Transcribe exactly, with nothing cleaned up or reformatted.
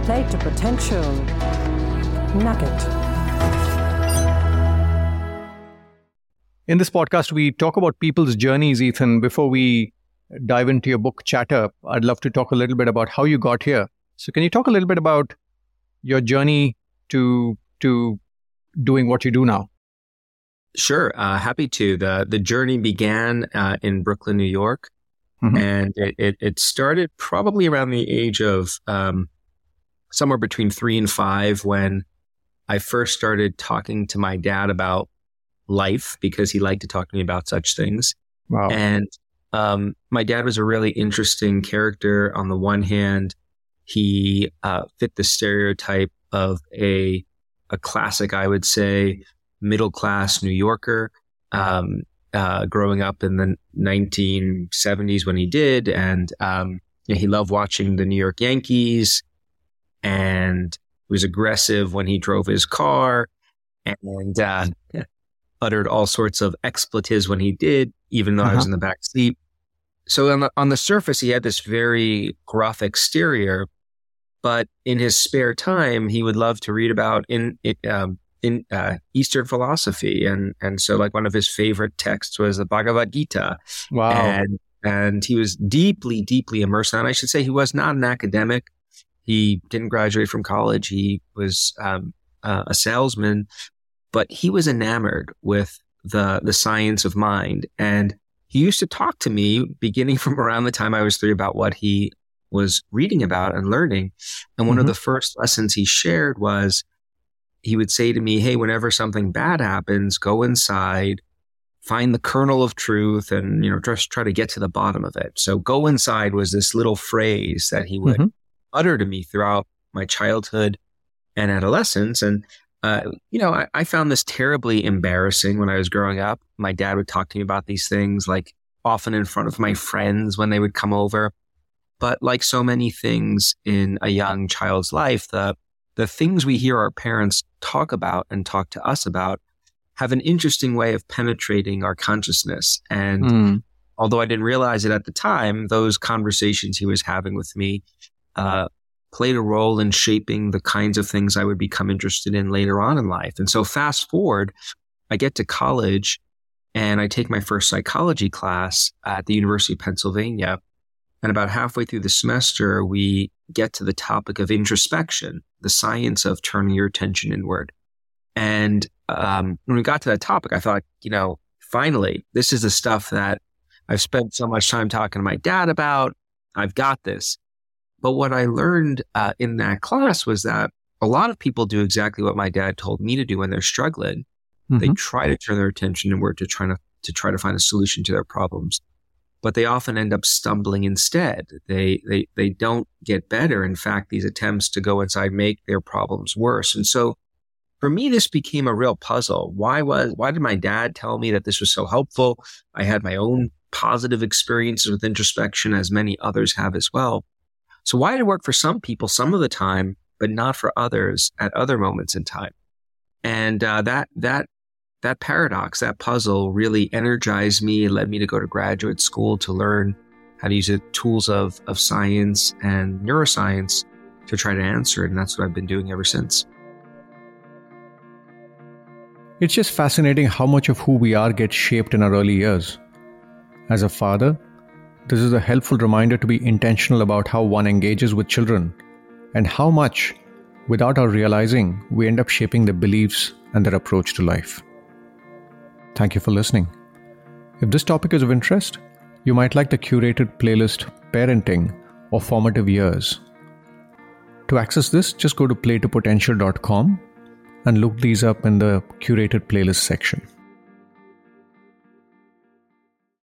Play to Potential Nugget. In this podcast, we talk about people's journeys, Ethan. Before we dive into your book, Chatter, I'd love to talk a little bit about how you got here. So can you talk a little bit about your journey to to doing what you do now? Sure. Uh, happy to. The the journey began uh, in Brooklyn, New York. Mm-hmm. And it, it, it started probably around the age of um, somewhere between three and five when I first started talking to my dad about life because he liked to talk to me about such things. Wow. And um, my dad was a really interesting character. On the one hand, he uh, fit the stereotype of a a classic, I would say, middle-class New Yorker. Um, Uh, growing up in the nineteen seventies when he did. And um, you know, he loved watching the New York Yankees, and he was aggressive when he drove his car, and uh, uttered all sorts of expletives when he did, even though uh-huh. I was in the back seat. So on the, on the surface, he had this very gruff exterior, but in his spare time, he would love to read about in it, um, in uh, Eastern philosophy. And and so like one of his favorite texts was the Bhagavad Gita. Wow. And, and he was deeply, deeply immersed in it. And I should say he was not an academic. He didn't graduate from college. He was um, uh, a salesman, but he was enamored with the the science of mind. And he used to talk to me beginning from around the time I was three about what he was reading about and learning. And one mm-hmm. of the first lessons he shared was, he would say to me, hey, whenever something bad happens, go inside, find the kernel of truth, and, you know, just try to get to the bottom of it. So go inside was this little phrase that he would mm-hmm. utter to me throughout my childhood and adolescence. And, uh, you know, I, I found this terribly embarrassing when I was growing up. My dad would talk to me about these things, like often in front of my friends when they would come over. But like so many things in a young child's life, the The things we hear our parents talk about and talk to us about have an interesting way of penetrating our consciousness. And mm. although I didn't realize it at the time, those conversations he was having with me uh, played a role in shaping the kinds of things I would become interested in later on in life. And so fast forward, I get to college and I take my first psychology class at the University of Pennsylvania. And about halfway through the semester, we get to the topic of introspection, the science of turning your attention inward. And um, when we got to that topic, I thought, you know, finally, this is the stuff that I've spent so much time talking to my dad about. I've got this. But what I learned uh, in that class was that a lot of people do exactly what my dad told me to do when they're struggling. Mm-hmm. They try to turn their attention inward to try to, to try to find a solution to their problems. But they often end up stumbling instead. They, they, they don't get better. In fact, these attempts to go inside make their problems worse. And so for me, this became a real puzzle. Why was, why did my dad tell me that this was so helpful? I had my own positive experiences with introspection, as many others have as well. So why did it work for some people some of the time, but not for others at other moments in time? And uh, that, that, That paradox, that puzzle really energized me, led me to go to graduate school to learn how to use the tools of, of science and neuroscience to try to answer it. And that's what I've been doing ever since. It's just fascinating how much of who we are gets shaped in our early years. As a father, this is a helpful reminder to be intentional about how one engages with children and how much, without our realizing, we end up shaping their beliefs and their approach to life. Thank you for listening. If this topic is of interest, you might like the curated playlist Parenting or Formative Years. To access this, just go to play to potential dot com and look these up in the curated playlist section.